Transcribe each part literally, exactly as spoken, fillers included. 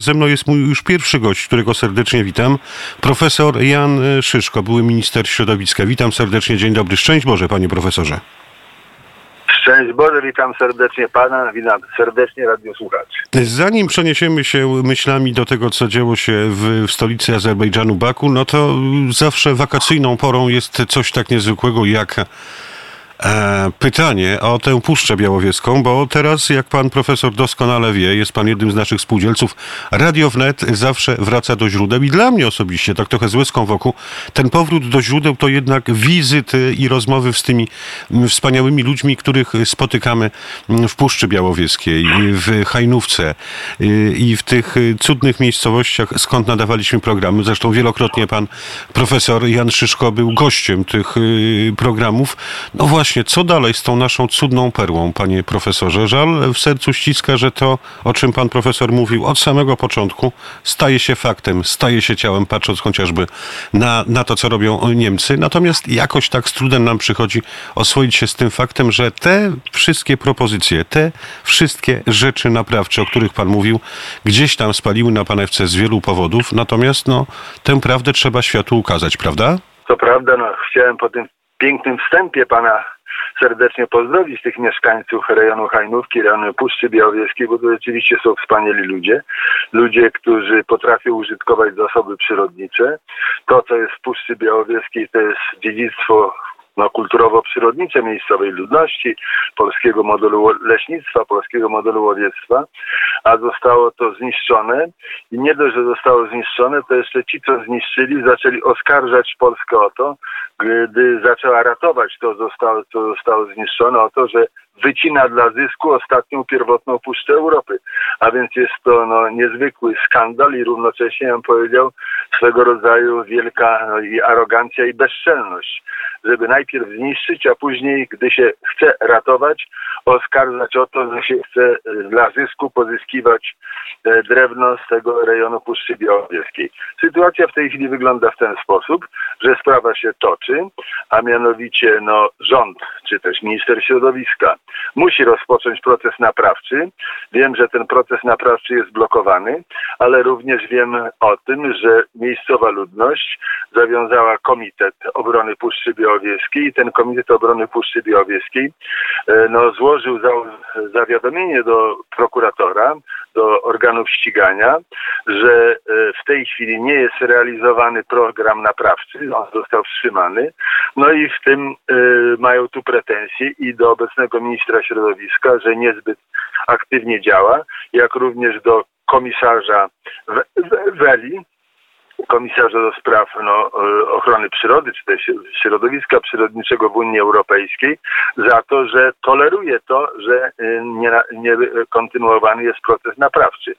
Ze mną jest mój już pierwszy gość, którego serdecznie witam. Profesor Jan Szyszko, były minister środowiska. Witam serdecznie, dzień dobry. Szczęść Boże, panie profesorze. Szczęść Boże, witam serdecznie pana, witam serdecznie radiosłuchaczy. Zanim przeniesiemy się myślami do tego, co działo się w, w stolicy Azerbejdżanu, Baku, no to zawsze wakacyjną porą jest coś tak niezwykłego jak E, pytanie o tę Puszczę Białowieską, bo teraz, jak pan profesor doskonale wie, jest pan jednym z naszych spółdzielców, Radio Wnet zawsze wraca do źródeł i dla mnie osobiście, tak trochę z łezką wokół, ten powrót do źródeł to jednak wizyty i rozmowy z tymi wspaniałymi ludźmi, których spotykamy w Puszczy Białowieskiej, w Hajnówce i w tych cudnych miejscowościach, skąd nadawaliśmy programy. Zresztą wielokrotnie pan profesor Jan Szyszko był gościem tych programów. No właśnie, co dalej z tą naszą cudną perłą, panie profesorze? Żal w sercu ściska, że to, o czym pan profesor mówił od samego początku, staje się faktem, staje się ciałem, patrząc chociażby na, na to, co robią Niemcy. Natomiast jakoś tak z trudem nam przychodzi oswoić się z tym faktem, że te wszystkie propozycje, te wszystkie rzeczy naprawcze, o których pan mówił, gdzieś tam spaliły na panewce z wielu powodów. Natomiast no, tę prawdę trzeba światu ukazać, prawda? To prawda, no chciałem po tym pięknym wstępie pana serdecznie pozdrowić tych mieszkańców rejonu Hajnówki, rejonu Puszczy Białowieskiej, bo to rzeczywiście są wspaniali ludzie. Ludzie, którzy potrafią użytkować zasoby przyrodnicze. To, co jest w Puszczy Białowieskiej, to jest dziedzictwo no, kulturowo-przyrodnicze miejscowej ludności, polskiego modelu leśnictwa, polskiego modelu łowiectwa, a zostało to zniszczone i nie dość, że zostało zniszczone, to jeszcze ci, co zniszczyli, zaczęli oskarżać Polskę o to, gdy zaczęła ratować to, zostało, co zostało zniszczone, o to, że wycina dla zysku ostatnią pierwotną puszczę Europy. A więc jest to no, niezwykły skandal i równocześnie, ja bym powiedział, swego rodzaju wielka no, i arogancja i bezczelność. Żeby najpierw zniszczyć, a później, gdy się chce ratować, oskarżać o to, że się chce dla zysku pozyskiwać drewno z tego rejonu Puszczy Białowieskiej. Sytuacja w tej chwili wygląda w ten sposób, że sprawa się toczy, a mianowicie no, rząd, czy też minister środowiska musi rozpocząć proces naprawczy. Wiem, że ten proces naprawczy jest blokowany, ale również wiem o tym, że miejscowa ludność zawiązała Komitet Obrony Puszczy Białowieskiej i ten Komitet Obrony Puszczy Białowieskiej no, złożył za, zawiadomienie do prokuratora, do organów ścigania, że w tej chwili nie jest realizowany program naprawczy, on został wstrzymany, no i w tym y, mają tu pretensje i do obecnego ministra środowiska, że niezbyt aktywnie działa, jak również do komisarza Weli, komisarza do spraw no, ochrony przyrody, czy też środowiska przyrodniczego w Unii Europejskiej, za to, że toleruje to, że nie, nie kontynuowany jest proces naprawczy.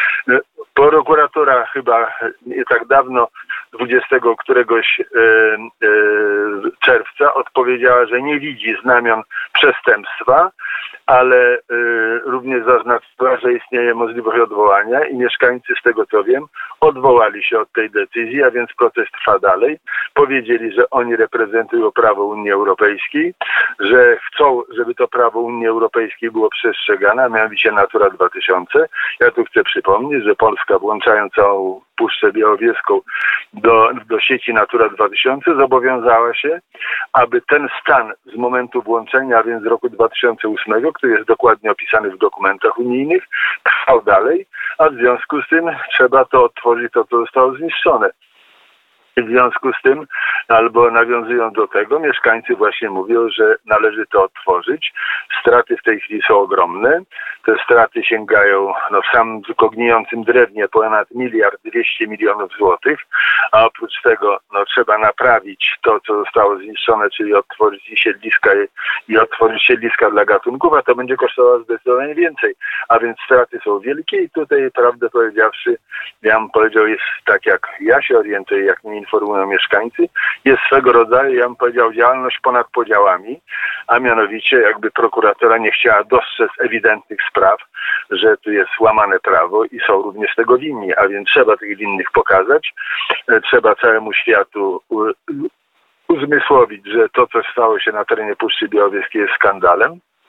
Prokuratura chyba nie tak dawno, dwudziestego któregoś e, e, czerwca, odpowiedziała, że nie widzi znamion przestępstwa, ale e, również zaznaczyła, że istnieje możliwość odwołania i mieszkańcy, z tego co wiem, odwołali się od tej decyzji, a więc proces trwa dalej. Powiedzieli, że oni reprezentują prawo Unii Europejskiej, że chcą, żeby to prawo Unii Europejskiej było przestrzegane, a mianowicie Natura dwa tysiące. Ja tu chcę przypomnieć, że Polska, włączając całą Puszczę Białowieską do, do sieci Natura dwa tysiące, zobowiązała się, aby ten stan z momentu włączenia, a więc z roku dwa tysiące ósmego, który jest dokładnie opisany w dokumentach unijnych, trwał dalej, a w związku z tym trzeba to odtworzyć, to co zostało zniszczone. W związku z tym, albo nawiązując do tego, mieszkańcy właśnie mówią, że należy to odtworzyć. Straty w tej chwili są ogromne. Te straty sięgają no, w samym tylko gnijącym drewnie ponad miliard dwieście milionów złotych, a oprócz tego no, trzeba naprawić to, co zostało zniszczone, czyli odtworzyć i siedliska i odtworzyć siedliska dla gatunków, a to będzie kosztowało zdecydowanie więcej. A więc straty są wielkie i tutaj, prawdę powiedziawszy, ja bym powiedział, jest tak jak ja się orientuję, jak mnie informują mieszkańcy, jest swego rodzaju, ja bym powiedział, działalność ponad podziałami, a mianowicie jakby prokuratura nie chciała dostrzec ewidentnych spraw, że tu jest łamane prawo i są również tego winni, a więc trzeba tych winnych pokazać, trzeba całemu światu uzmysłowić, że to, co stało się na terenie Puszczy Białowieskiej, jest skandalem,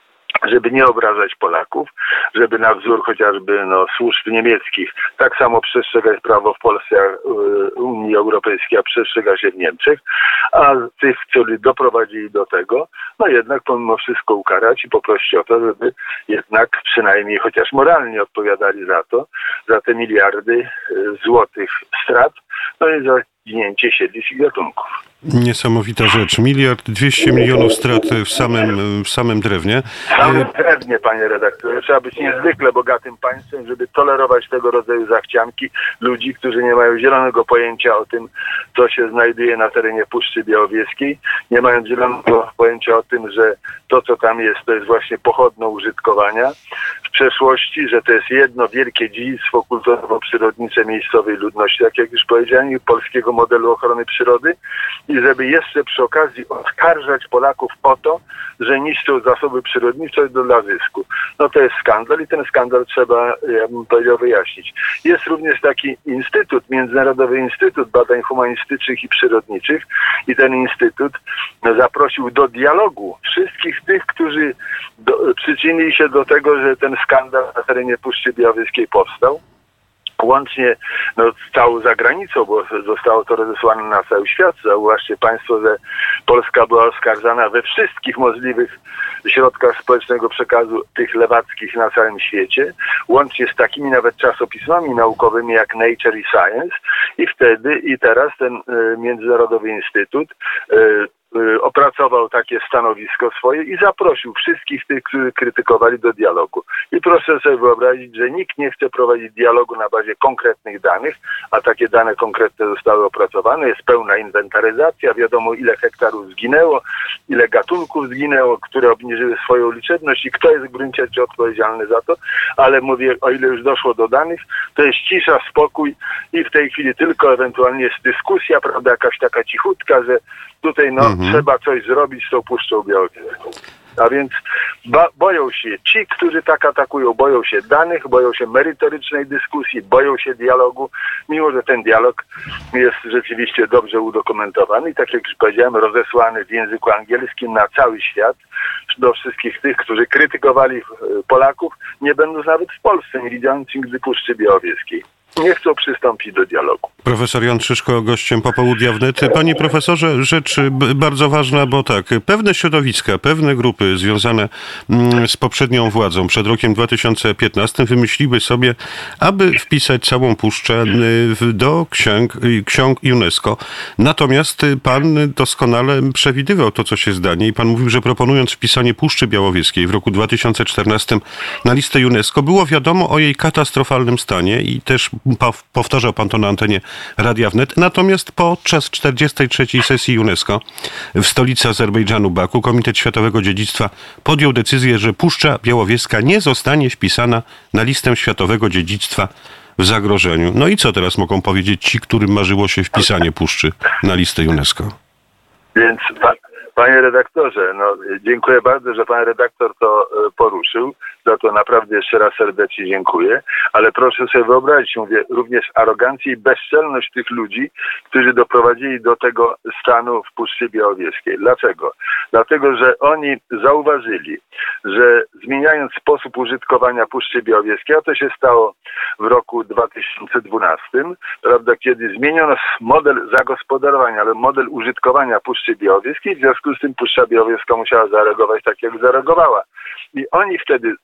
żeby nie obrażać Polaków, żeby na wzór chociażby no, służb niemieckich tak samo przestrzegać prawo w Polsce, jak Unii Europejskiej, a przestrzega się w Niemczech, a tych, którzy doprowadzili do tego, no jednak pomimo wszystko ukarać i poprosić o to, żeby jednak przynajmniej chociaż moralnie odpowiadali za to, za te miliardy złotych strat, no i za ginięcie siedlisk i gatunków. Niesamowita rzecz. Miliard dwieście milionów strat w samym, w samym drewnie. W samym drewnie, panie redaktorze. Trzeba być niezwykle bogatym państwem, żeby tolerować tego rodzaju zachcianki ludzi, którzy nie mają zielonego pojęcia o tym, co się znajduje na terenie Puszczy Białowieskiej. Nie mają zielonego pojęcia o tym, że to, co tam jest, to jest właśnie pochodną użytkowania w przeszłości, że to jest jedno wielkie dziedzictwo kulturowo-przyrodnicze miejscowej ludności, tak jak już powiedziałem, i polskiego modelu ochrony przyrody. I żeby jeszcze przy okazji oskarżać Polaków o to, że niszczą zasoby przyrodnicze dla zysku. No to jest skandal i ten skandal trzeba, ja bym powiedział, wyjaśnić. Jest również taki instytut, Międzynarodowy Instytut Badań Humanistycznych i Przyrodniczych i ten instytut zaprosił do dialogu wszystkich tych, którzy do, przyczynili się do tego, że ten skandal na terenie Puszczy Białowieskiej powstał. Łącznie no, z całą zagranicą, bo zostało to rozesłane na cały świat. Zauważcie państwo, że Polska była oskarżana we wszystkich możliwych środkach społecznego przekazu, tych lewackich na całym świecie, łącznie z takimi nawet czasopismami naukowymi jak Nature i Science. I wtedy i teraz ten y, Międzynarodowy Instytut y, opracował takie stanowisko swoje i zaprosił wszystkich tych, którzy krytykowali, do dialogu. I proszę sobie wyobrazić, że nikt nie chce prowadzić dialogu na bazie konkretnych danych, a takie dane konkretne zostały opracowane. Jest pełna inwentaryzacja, wiadomo ile hektarów zginęło, ile gatunków zginęło, które obniżyły swoją liczebność i kto jest w gruncie rzeczy odpowiedzialny za to. Ale mówię, o ile już doszło do danych, to jest cisza, spokój i w tej chwili tylko ewentualnie jest dyskusja, prawda, jakaś taka cichutka, że tutaj no mhm. trzeba coś zrobić z tą Puszczą Białowieską. A więc ba- boją się ci, którzy tak atakują, boją się danych, boją się merytorycznej dyskusji, boją się dialogu, mimo że ten dialog jest rzeczywiście dobrze udokumentowany i tak jak już powiedziałem, rozesłany w języku angielskim na cały świat do wszystkich tych, którzy krytykowali Polaków, nie będąc nawet w Polsce, nie widząc nigdy Puszczy Białowieskiej. Nie chcą przystąpić do dialogu. Profesor Jan Szyszko, gościem Popołudnia Wnet. Panie profesorze, rzecz bardzo ważna, bo tak, pewne środowiska, pewne grupy związane z poprzednią władzą przed rokiem dwa tysiące piętnastym wymyśliły sobie, aby wpisać całą puszczę do ksiąg, ksiąg UNESCO. Natomiast pan doskonale przewidywał to, co się zdanie i pan mówił, że proponując wpisanie Puszczy Białowieskiej w roku dwa tysiące czternastym na listę UNESCO, było wiadomo o jej katastrofalnym stanie i też powtarzał pan to na antenie Radia Wnet. Natomiast podczas czterdziestej trzeciej sesji UNESCO w stolicy Azerbejdżanu Baku Komitet Światowego Dziedzictwa podjął decyzję, że Puszcza Białowieska nie zostanie wpisana na listę Światowego Dziedzictwa w zagrożeniu. No i co teraz mogą powiedzieć ci, którym marzyło się wpisanie Puszczy na listę UNESCO? Więc pa, panie redaktorze, no, dziękuję bardzo, że pan redaktor to e, poruszył. Za to naprawdę jeszcze raz serdecznie dziękuję. Ale proszę sobie wyobrazić, mówię, również arogancję i bezczelność tych ludzi, którzy doprowadzili do tego stanu w Puszczy Białowieskiej. Dlaczego? Dlatego, że oni zauważyli, że zmieniając sposób użytkowania Puszczy Białowieskiej, a to się stało w roku dwa tysiące dwunastym, prawda, kiedy zmieniono model zagospodarowania, ale model użytkowania Puszczy Białowieskiej, w związku z tym Puszcza Białowieska musiała zareagować tak, jak zareagowała. I oni wtedy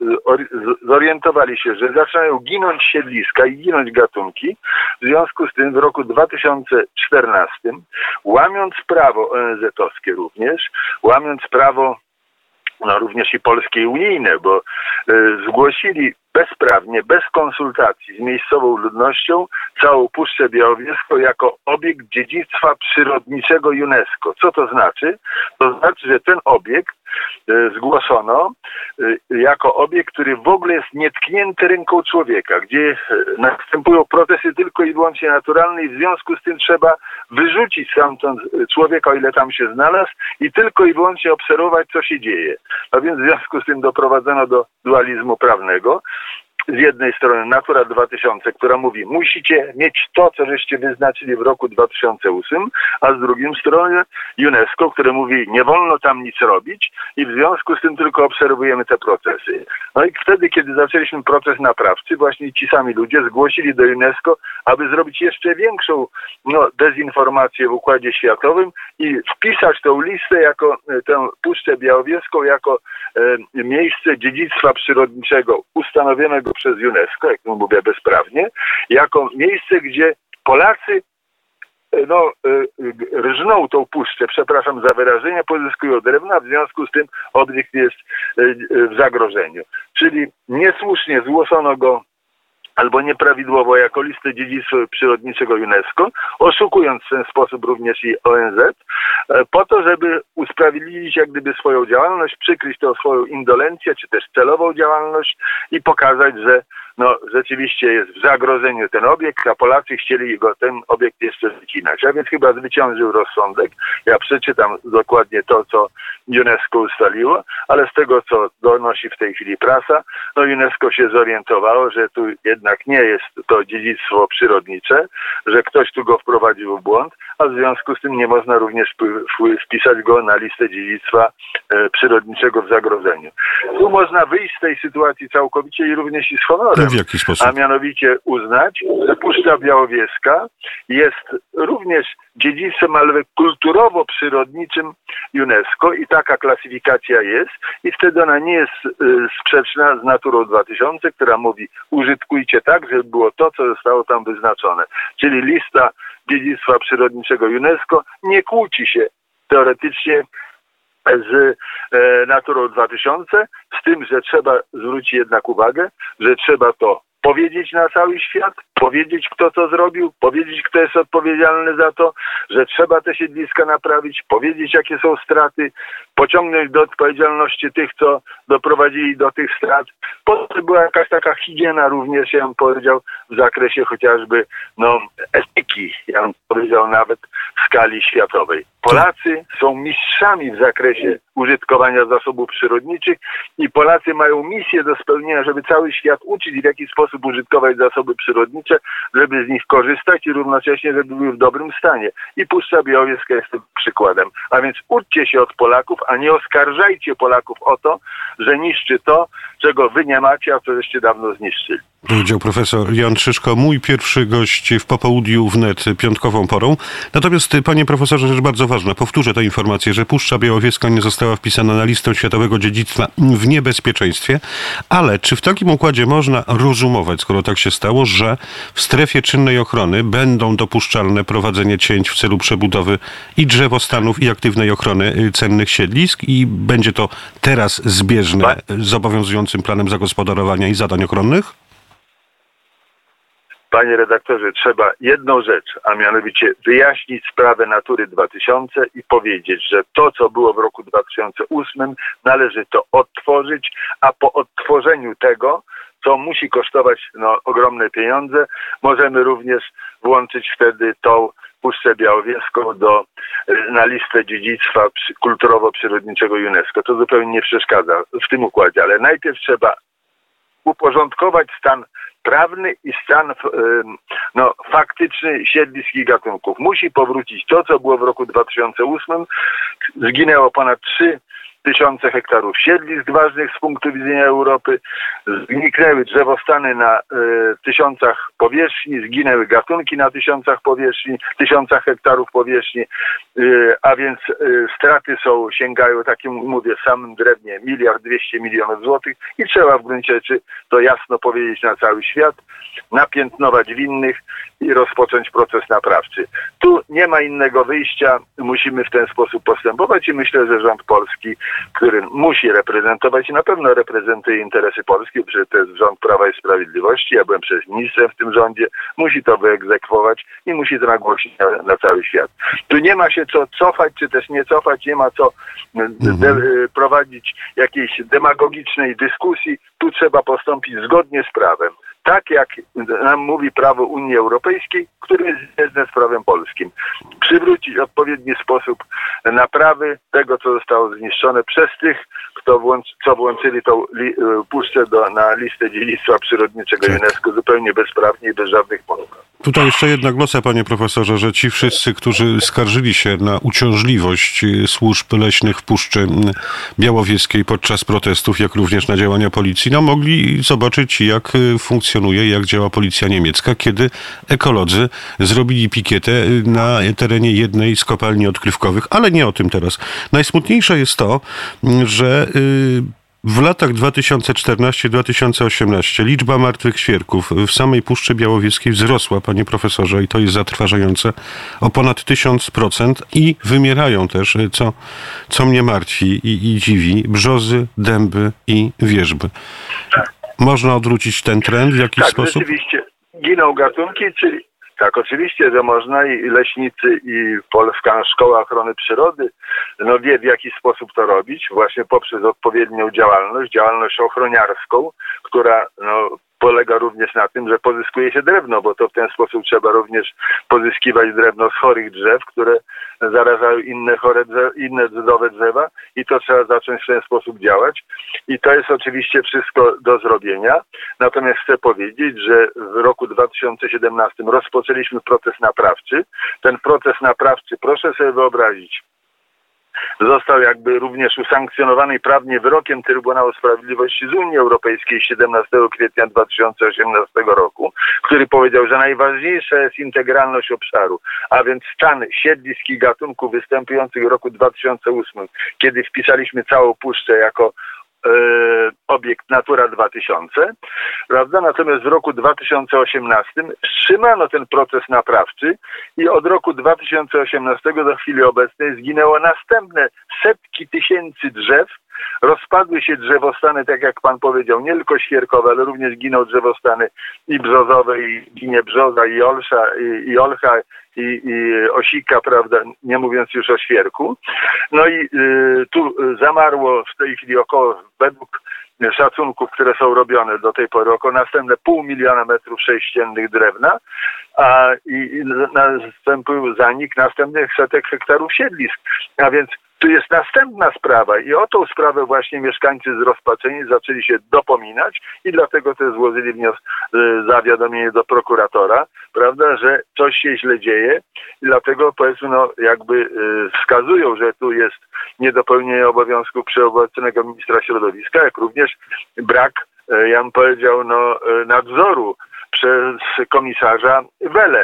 zorientowali się, że zaczynają ginąć siedliska i ginąć gatunki. W związku z tym w roku dwa tysiące czternastym, łamiąc prawo O N Z-owskie również, łamiąc prawo no, również i polskie i unijne, bo y, zgłosili bezprawnie, bez konsultacji z miejscową ludnością całą Puszczę Białowieską jako obiekt dziedzictwa przyrodniczego UNESCO. Co to znaczy? To znaczy, że ten obiekt y, zgłoszono y, jako obiekt, który w ogóle jest nietknięty ręką człowieka, gdzie y, następują procesy tylko i wyłącznie naturalne i w związku z tym trzeba wyrzucić stamtąd człowieka, o ile tam się znalazł i tylko i wyłącznie obserwować, co się dzieje. A więc w związku z tym doprowadzono do dualizmu prawnego. z jednej strony Natura dwa tysiące, która mówi, musicie mieć to, co żeście wyznaczyli w roku dwa tysiące ósmym, a z drugiej strony UNESCO, które mówi, nie wolno tam nic robić i w związku z tym tylko obserwujemy te procesy. No i wtedy, kiedy zaczęliśmy proces naprawczy, właśnie ci sami ludzie zgłosili do UNESCO, aby zrobić jeszcze większą no, dezinformację w Układzie Światowym i wpisać tą listę jako tę Puszczę Białowieską jako e, miejsce dziedzictwa przyrodniczego ustanowionego przez UNESCO, jak to mówię bezprawnie, jako miejsce, gdzie Polacy no, rżną tą puszczę, przepraszam za wyrażenie, pozyskują drewna, w związku z tym obiekt jest w zagrożeniu. Czyli niesłusznie zgłoszono go albo nieprawidłowo jako listę dziedzictwa przyrodniczego UNESCO, oszukując w ten sposób również i O N Z, po to, żeby usprawiedliwić jak gdyby swoją działalność, przykryć tą swoją indolencję, czy też celową działalność i pokazać, że no rzeczywiście jest w zagrożeniu ten obiekt, a Polacy chcieli go, ten obiekt jeszcze wycinać. A więc chyba zwyciężył rozsądek. Ja przeczytam dokładnie to, co UNESCO ustaliło, ale z tego, co donosi w tej chwili prasa, no UNESCO się zorientowało, że tu jednak nie jest to dziedzictwo przyrodnicze, że ktoś tu go wprowadził w błąd, a w związku z tym nie można również wpisać go na listę dziedzictwa e, przyrodniczego w zagrożeniu. Tu można wyjść z tej sytuacji całkowicie i również i z honorem, w jaki sposób? A mianowicie uznać, że Puszcza Białowieska jest również dziedzictwem, ale kulturowo-przyrodniczym UNESCO i taka klasyfikacja jest i wtedy ona nie jest y, sprzeczna z Naturą dwa tysiące, która mówi użytkujcie tak, żeby było to, co zostało tam wyznaczone. Czyli lista dziedzictwa przyrodniczego UNESCO nie kłóci się teoretycznie z e, Naturą dwa tysiące, z tym, że trzeba zwrócić jednak uwagę, że trzeba to powiedzieć na cały świat, powiedzieć, kto to zrobił, powiedzieć, kto jest odpowiedzialny za to, że trzeba te siedliska naprawić, powiedzieć, jakie są straty, pociągnąć do odpowiedzialności tych, co doprowadzili do tych strat. Potem była jakaś taka higiena również, ja bym powiedział, w zakresie chociażby no, etyki, ja bym powiedział nawet w skali światowej. Polacy są mistrzami w zakresie użytkowania zasobów przyrodniczych i Polacy mają misję do spełnienia, żeby cały świat uczyć, w jaki sposób użytkować zasoby przyrodnicze, żeby z nich korzystać i równocześnie, żeby były w dobrym stanie. I Puszcza Białowieska jest tym przykładem. A więc uczcie się od Polaków, a nie oskarżajcie Polaków o to, że niszczy to, czego wy nie macie, a co żeście dawno zniszczyli. Powiedział profesor Jan Szyszko, mój pierwszy gość w popołudniu wnet piątkową porą. Natomiast, panie profesorze, rzecz bardzo ważna, powtórzę tę informację, że Puszcza Białowieska nie została wpisana na listę światowego dziedzictwa w niebezpieczeństwie, ale czy w takim układzie można rozumować, skoro tak się stało, że w strefie czynnej ochrony będą dopuszczalne prowadzenie cięć w celu przebudowy i drzewostanów i aktywnej ochrony cennych siedlisk i będzie to teraz zbieżne z obowiązującym planem zagospodarowania i zadań ochronnych? Panie redaktorze, trzeba jedną rzecz, a mianowicie wyjaśnić sprawę Natury dwa tysiące i powiedzieć, że to, co było w roku dwa tysiące ósmym, należy to odtworzyć, a po odtworzeniu tego, co musi kosztować no, ogromne pieniądze, możemy również włączyć wtedy tą Puszczę Białowieską do, na listę dziedzictwa kulturowo-przyrodniczego UNESCO. To zupełnie nie przeszkadza w tym układzie, ale najpierw trzeba uporządkować stan prawny i stan no, faktyczny siedlisk i gatunków. Musi powrócić to, co było w roku dwa tysiące ósmym. Zginęło ponad trzy tysiące hektarów siedlisk ważnych z punktu widzenia Europy. Zniknęły drzewostany na y, tysiącach powierzchni, zginęły gatunki na tysiącach powierzchni, tysiącach hektarów powierzchni, y, a więc y, straty są, sięgają, takim mówię, w samym drewnie miliard dwieście milionów złotych i trzeba w gruncie rzeczy to jasno powiedzieć na cały świat, napiętnować winnych i rozpocząć proces naprawczy. Tu nie ma innego wyjścia, musimy w ten sposób postępować i myślę, że rząd polski, który musi reprezentować i na pewno reprezentuje interesy Polski, że to jest rząd Prawa i Sprawiedliwości, ja byłem przez ministrem w tym rządzie, musi to wyegzekwować i musi to nagłosić na, na cały świat. Tu nie ma się co cofać, czy też nie cofać, nie ma co de, prowadzić jakiejś demagogicznej dyskusji, tu trzeba postąpić zgodnie z prawem. tak jak nam mówi prawo Unii Europejskiej, które jest zgodne z prawem polskim. Przywrócić w odpowiedni sposób naprawy tego, co zostało zniszczone przez tych, kto włącz, co włączyli tą li, puszczę do, na listę dziedzictwa przyrodniczego tak. UNESCO zupełnie bezprawnie i bez żadnych pomóg. Tutaj jeszcze jedna glosa, panie profesorze, że ci wszyscy, którzy skarżyli się na uciążliwość służb leśnych w Puszczy Białowieskiej podczas protestów, jak również na działania policji, no mogli zobaczyć, jak funkcjonuje, jak działa policja niemiecka, kiedy ekolodzy zrobili pikietę na terenie jednej z kopalni odkrywkowych, ale nie o tym teraz. Najsmutniejsze jest to, że w latach dwa tysiące czternasty do dwa tysiące osiemnasty liczba martwych świerków w samej Puszczy Białowieskiej wzrosła, panie profesorze, i to jest zatrważające, o ponad tysiąc procent i wymierają też, co, co mnie martwi i, i dziwi, brzozy, dęby i wierzby. Można odwrócić ten trend w jakiś tak, sposób? Rzeczywiście giną gatunki, czyli tak, oczywiście, że można i leśnicy, i Polska Szkoła Ochrony Przyrody no wie, w jaki sposób to robić, właśnie poprzez odpowiednią działalność, działalność ochroniarską, która no, polega również na tym, że pozyskuje się drewno, bo to w ten sposób trzeba również pozyskiwać drewno z chorych drzew, które zarażają inne chore drzewa, inne zdrowe drzewa i to trzeba zacząć w ten sposób działać. I to jest oczywiście wszystko do zrobienia. Natomiast chcę powiedzieć, że w roku dwa tysiące siedemnastym rozpoczęliśmy proces naprawczy. Ten proces naprawczy, proszę sobie wyobrazić, został jakby również usankcjonowany prawnie wyrokiem Trybunału Sprawiedliwości z Unii Europejskiej siedemnastego kwietnia dwa tysiące osiemnastego roku, który powiedział, że najważniejsza jest integralność obszaru, a więc stan siedlisk i gatunków występujących w roku dwa tysiące ósmym, kiedy wpisaliśmy całą puszczę jako e, obiekt Natura dwa tysiące, prawda? Natomiast w roku dwa tysiące osiemnastym wstrzymano ten proces naprawczy i od roku dwa tysiące osiemnastego do chwili obecnej zginęło następne setki tysięcy drzew. Rozpadły się drzewostany, tak jak pan powiedział, nie tylko świerkowe, ale również giną drzewostany i brzozowe, i ginie brzoza, i olsza, i, i olcha, i, i osika, prawda, nie mówiąc już o świerku. No i y, tu zamarło w tej chwili około, według szacunków, które są robione do tej pory, około następne pół miliona metrów sześciennych drewna, a i, i następuje zanik następnych setek hektarów siedlisk. A więc tu jest następna sprawa i o tą sprawę właśnie mieszkańcy zrozpaczeni zaczęli się dopominać i dlatego też złożyli wniosek, zawiadomienie do prokuratora, prawda, że coś się źle dzieje i dlatego powiedzmy no jakby wskazują, że tu jest niedopełnienie obowiązków przeobecnego ministra środowiska, jak również brak, ja bym powiedział, no nadzoru przez komisarza Welle.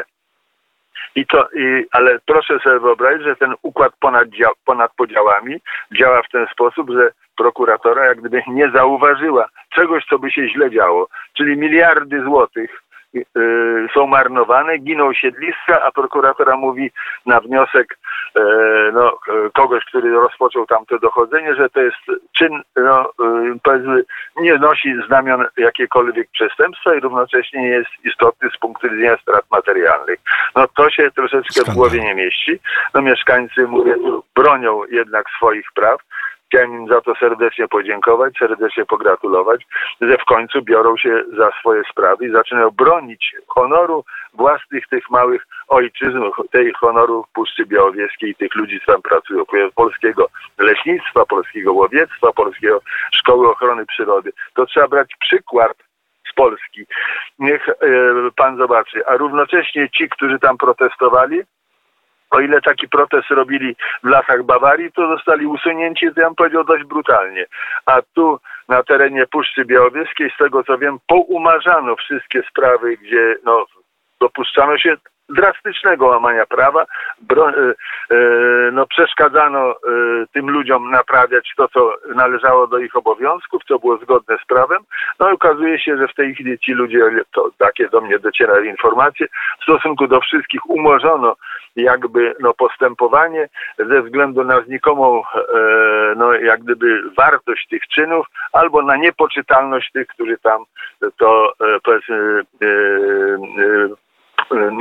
I to, i, ale proszę sobie wyobrazić, że ten układ ponad, ponad podziałami działa w ten sposób, że prokuratora jak gdyby nie zauważyła czegoś, co by się źle działo. Czyli miliardy złotych y, są marnowane, giną siedliska, a prokuratora mówi na wniosek y, no, kogoś, który rozpoczął tamto dochodzenie, że to jest czyn, no, y, powiedzmy, nie nosi znamion jakiekolwiek przestępstwa i równocześnie nie jest istotny z punktu widzenia strat materialnych. No to się troszeczkę Skandal. w głowie nie mieści. No mieszkańcy, mówię, bronią jednak swoich praw. Chciałem im za to serdecznie podziękować, serdecznie pogratulować, że w końcu biorą się za swoje sprawy i zaczynają bronić honoru własnych tych małych ojczyzn, tej honoru Puszczy Białowieskiej i tych ludzi, co tam pracują, polskiego leśnictwa, polskiego łowiectwa, polskiego Szkoły Ochrony Przyrody. To trzeba brać przykład z Polski. Niech e, pan zobaczy. A równocześnie ci, którzy tam protestowali, o ile taki protest robili w lasach Bawarii, to zostali usunięci, to ja bym powiedział, dość brutalnie. A tu na terenie Puszczy Białowieskiej, z tego co wiem, poumarzano wszystkie sprawy, gdzie no, dopuszczano się drastycznego łamania prawa, bro, e, e, no, przeszkadzano e, tym ludziom naprawiać to, co należało do ich obowiązków, co było zgodne z prawem. No i okazuje się, że w tej chwili ci ludzie, to takie do mnie docierają informacje, w stosunku do wszystkich umorzono jakby no, postępowanie ze względu na znikomą e, no, jak gdyby wartość tych czynów albo na niepoczytalność tych, którzy tam to e, powiedzmy e, e, no, w ten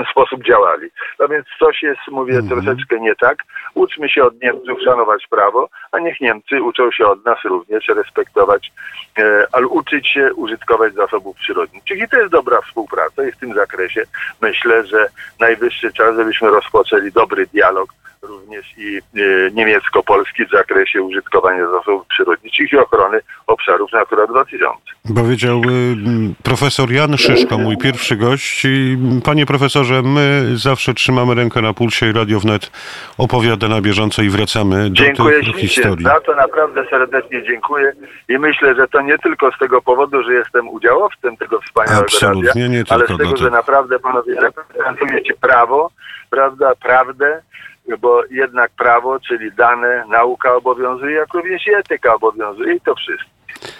ten sposób działali. No więc coś jest, mówię, Mhm. troszeczkę nie tak. Uczmy się od Niemców szanować prawo, a niech Niemcy uczą się od nas również respektować, e, ale uczyć się użytkować zasobów przyrodnich. Czyli to jest dobra współpraca i w tym zakresie myślę, że najwyższy czas, żebyśmy rozpoczęli dobry dialog również i e, niemiecko-polski w zakresie użytkowania zasobów przyrodniczych i ochrony obszarów Natura dwa tysiące. Powiedział y, profesor Jan Szyszko, mój pierwszy gość. I, panie profesorze, my zawsze trzymamy rękę na pulsie i Radio Wnet opowiada na bieżąco i wracamy do Dziękuję tych ślicznie. historii. Za to naprawdę serdecznie dziękuję i myślę, że to nie tylko z tego powodu, że jestem udziałowcem tego wspaniałego Absolutnie, radia, nie tylko ale z tego, dlatego. że naprawdę panowie reprezentujecie prawo, prawda, prawdę, bo jednak prawo, czyli dane, nauka obowiązuje, jak również i etyka obowiązuje i to wszystko.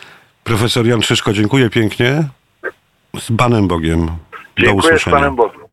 Profesor Jan Szyszko, dziękuję pięknie. Z Panem Bogiem. Do Dziękuję z usłyszenia. Panem Bogiem.